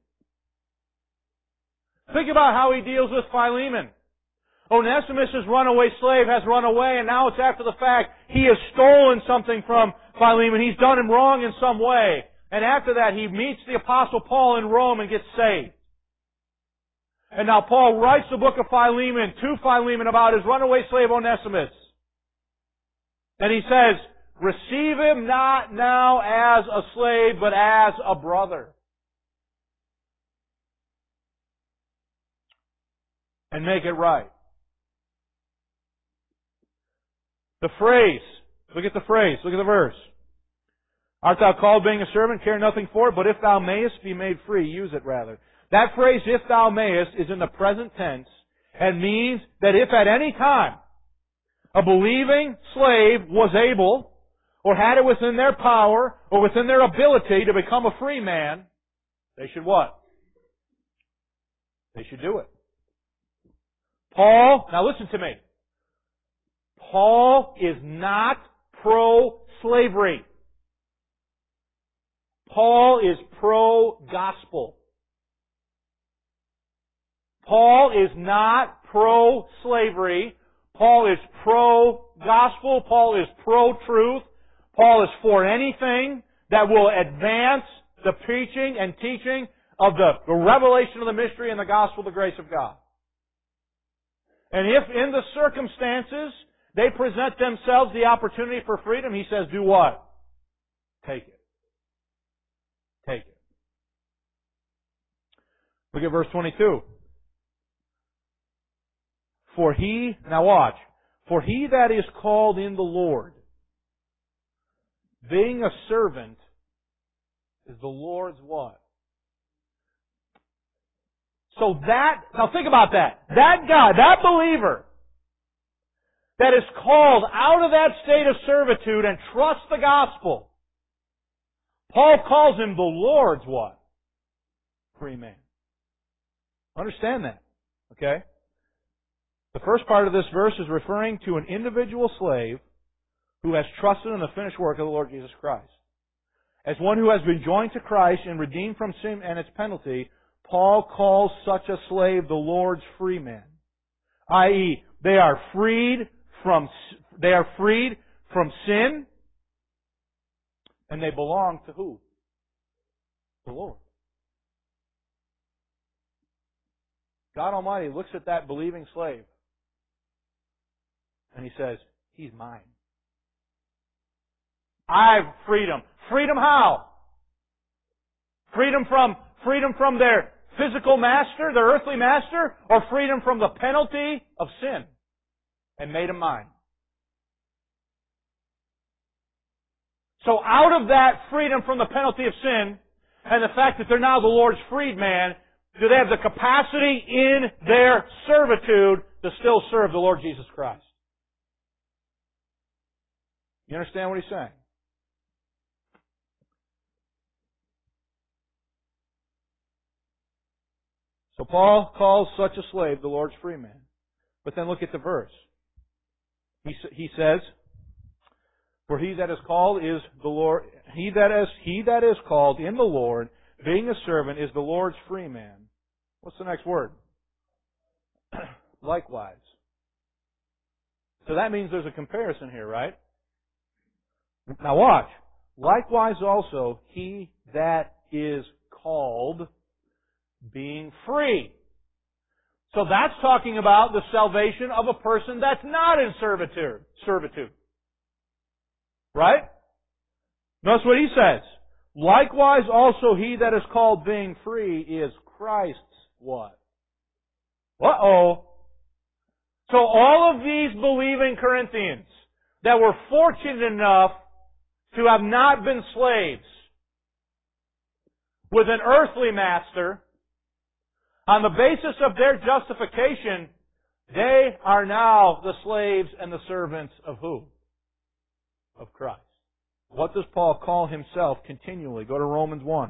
Think about how he deals with Philemon. Onesimus' runaway slave has run away, and now it's after the fact. He has stolen something from Philemon. He's done him wrong in some way. And after that, he meets the Apostle Paul in Rome and gets saved. And now Paul writes the book of Philemon to Philemon about his runaway slave Onesimus. And he says, receive him not now as a slave, but as a brother. And make it right. The phrase, look at the phrase, look at the verse. Art thou called being a servant? Care nothing for it, but if thou mayest be made free, use it rather. That phrase, if thou mayest, is in the present tense and means that if at any time a believing slave was able or had it within their power or within their ability to become a free man, they should what? They should do it. Paul, now listen to me. Paul is not pro-slavery. Paul is pro-gospel. Paul is not pro-slavery. Paul is pro-gospel. Paul is pro-truth. Paul is for anything that will advance the preaching and teaching of the revelation of the mystery and the gospel of the grace of God. And if in the circumstances they present themselves the opportunity for freedom, he says, do what? Take it. Take it. Look at verse 22. Now watch. For he that is called in the Lord, being a servant, is the Lord's what? Now think about that. That guy, that believer, that is called out of that state of servitude and trusts the gospel, Paul calls him the Lord's what? Free man. Understand that. Okay? The first part of this verse is referring to an individual slave who has trusted in the finished work of the Lord Jesus Christ. As one who has been joined to Christ and redeemed from sin and its penalty, Paul calls such a slave the Lord's free man. I.e., they are freed from sin, and they belong to who? The Lord. God Almighty looks at that believing slave, and He says, He's mine. I've freedom. Freedom how? Freedom from their physical master, their earthly master, or freedom from the penalty of sin, and made him mine. So out of that freedom from the penalty of sin, and the fact that they're now the Lord's freedman, do they have the capacity in their servitude to still serve the Lord Jesus Christ? You understand what he's saying? So Paul calls such a slave the Lord's free man. But then look at the verse. He says, "For he that is called is the Lord. He that is called in the Lord, being a servant, is the Lord's free man." What's the next word? Likewise. So that means there's a comparison here, right? Now watch. Likewise also, he that is called, being free. So that's talking about the salvation of a person that's not in servitude. Right? Notice what he says. Likewise also he that is called being free is Christ's what? Uh-oh. So all of these believing Corinthians that were fortunate enough to have not been slaves with an earthly master, on the basis of their justification, they are now the slaves and the servants of who? Of Christ. What does Paul call himself continually? Go to Romans 1.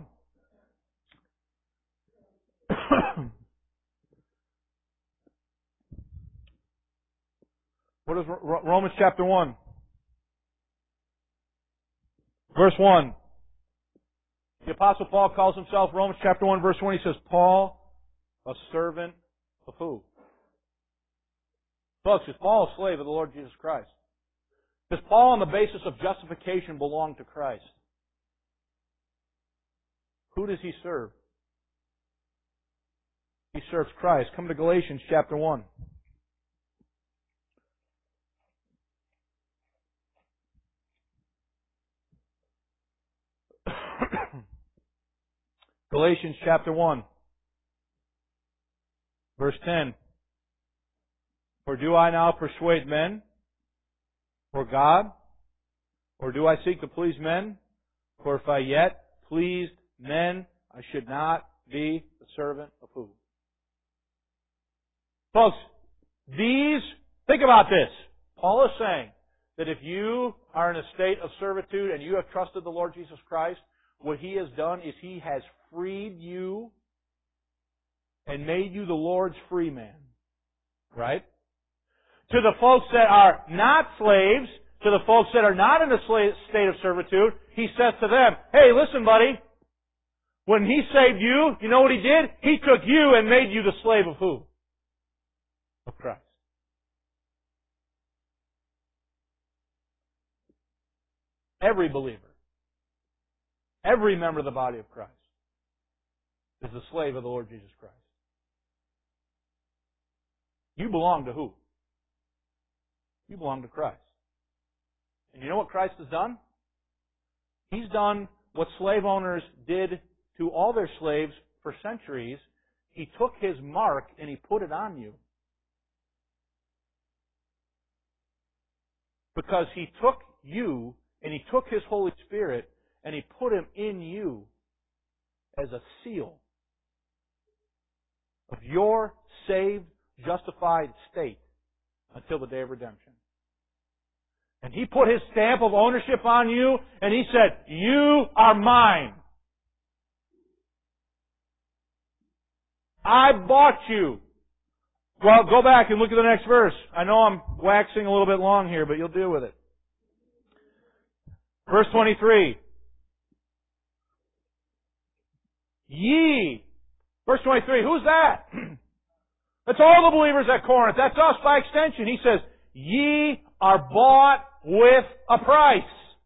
What is Romans chapter 1? Verse 1. The Apostle Paul calls himself, Romans chapter 1, verse 1, he says, Paul, a servant of who? Folks, is Paul a slave of the Lord Jesus Christ? Does Paul, on the basis of justification, belong to Christ? Who does he serve? He serves Christ. Come to Galatians chapter 1. Galatians chapter 1. Verse 10. For do I now persuade men or God? Or do I seek to please men? For if I yet pleased men, I should not be the servant of who? Folks, think about this. Paul is saying that if you are in a state of servitude and you have trusted the Lord Jesus Christ, what He has done is He has freed you and made you the Lord's free man. Right? To the folks that are not slaves, to the folks that are not in a state of servitude, He says to them, hey, listen, buddy, when He saved you, you know what He did? He took you and made you the slave of who? Of Christ. Every believer, every member of the body of Christ is the slave of the Lord Jesus Christ. You belong to who? You belong to Christ. And you know what Christ has done? He's done what slave owners did to all their slaves for centuries. He took His mark and He put it on you. Because He took you and He took His Holy Spirit and He put Him in you as a seal of your saved, justified state until the day of redemption. And He put His stamp of ownership on you, and He said, you are mine. I bought you. Well, go back and look at the next verse. I know I'm waxing a little bit long here, but you'll deal with it. Verse 23. Ye. Verse 23. Who's that? That's all the believers at Corinth. That's us by extension. He says, ye are bought with a price.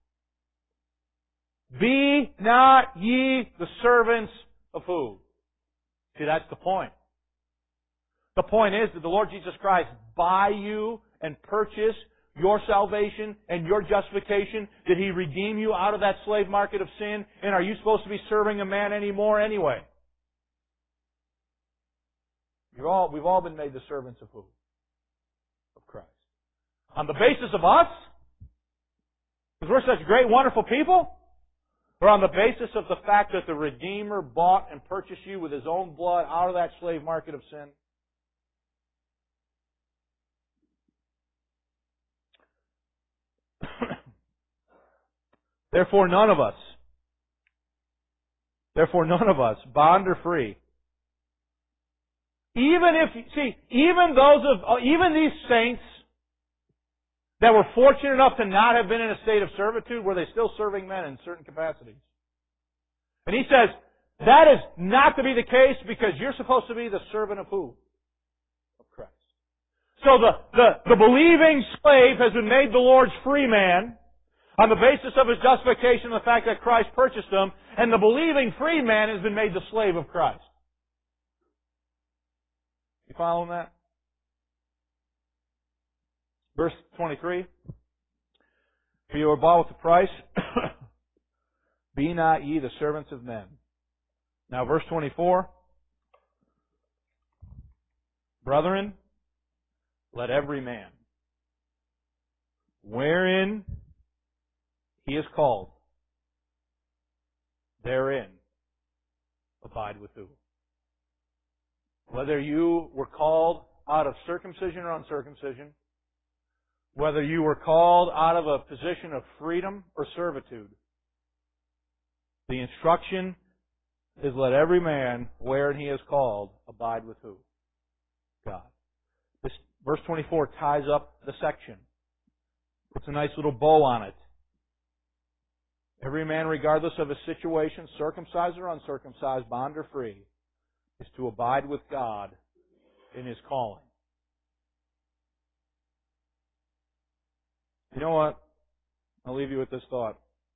Be not ye the servants of who? See, that's the point. The point is that the Lord Jesus Christ buy you and purchase your salvation and your justification? Did He redeem you out of that slave market of sin? And are you supposed to be serving a man anymore anyway? We've all been made the servants of who? Of Christ. On the basis of us? Because we're such great, wonderful people? Or on the basis of the fact that the Redeemer bought and purchased you with His own blood out of that slave market of sin? Therefore none of us, bond or free, even these saints that were fortunate enough to not have been in a state of servitude, were they still serving men in certain capacities? And he says, that is not to be the case because you're supposed to be the servant of who? Of Christ. So the believing slave has been made the Lord's free man on the basis of his justification and the fact that Christ purchased him, and the believing free man has been made the slave of Christ. You following that? Verse 23. For you are bought with a price. Be not ye the servants of men. Now verse 24. Brethren, let every man, wherein he is called, therein abide with who? Whether you were called out of circumcision or uncircumcision, whether you were called out of a position of freedom or servitude, the instruction is let every man, wherein he is called, abide with who? God. This verse 24 ties up the section. Puts a nice little bow on it. Every man, regardless of his situation, circumcised or uncircumcised, bond or free, is to abide with God in His calling. You know what? I'll leave you with this thought.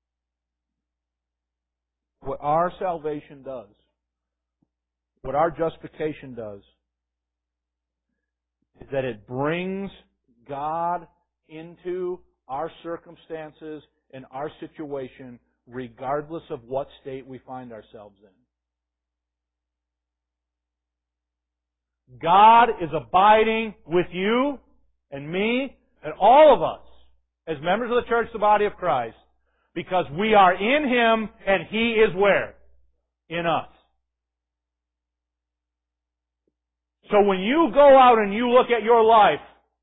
What our salvation does, what our justification does, is that it brings God into our circumstances and our situation regardless of what state we find ourselves in. God is abiding with you and me and all of us as members of the church, the body of Christ, because we are in Him and He is where? In us. So when you go out and you look at your life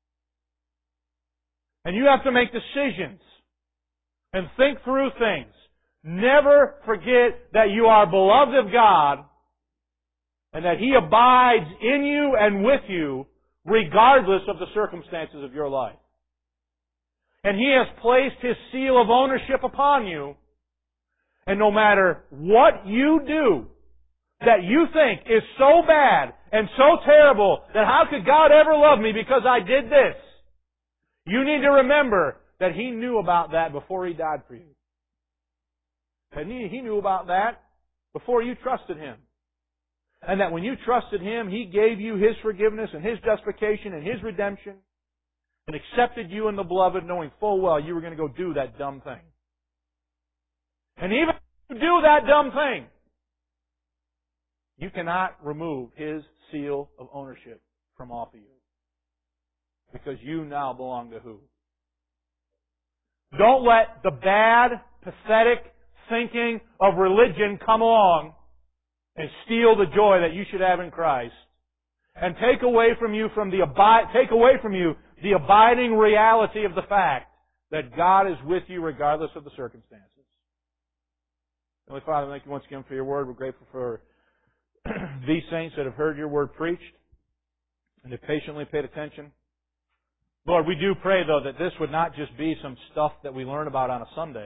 and you have to make decisions and think through things, never forget that you are beloved of God and that He abides in you and with you regardless of the circumstances of your life. And He has placed His seal of ownership upon you, and no matter what you do that you think is so bad and so terrible that how could God ever love me because I did this, you need to remember that He knew about that before He died for you. And He knew about that before you trusted Him. And that when you trusted Him, He gave you His forgiveness and His justification and His redemption and accepted you in the beloved, knowing full well you were going to go do that dumb thing. And even if you do that dumb thing, you cannot remove His seal of ownership from off of you. Because you now belong to who? Don't let the bad, pathetic thinking of religion come along and steal the joy that you should have in Christ, and take away from you the abiding reality of the fact that God is with you regardless of the circumstances. Heavenly Father, thank you once again for your word. We're grateful for these saints that have heard your word preached and have patiently paid attention. Lord, we do pray, though, that this would not just be some stuff that we learn about on a Sunday,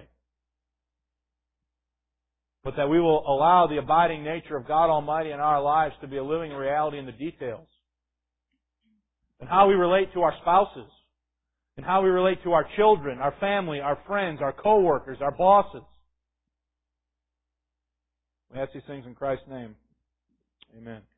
but that we will allow the abiding nature of God Almighty in our lives to be a living reality in the details. And how we relate to our spouses, and how we relate to our children, our family, our friends, our co-workers, our bosses. We ask these things in Christ's name. Amen.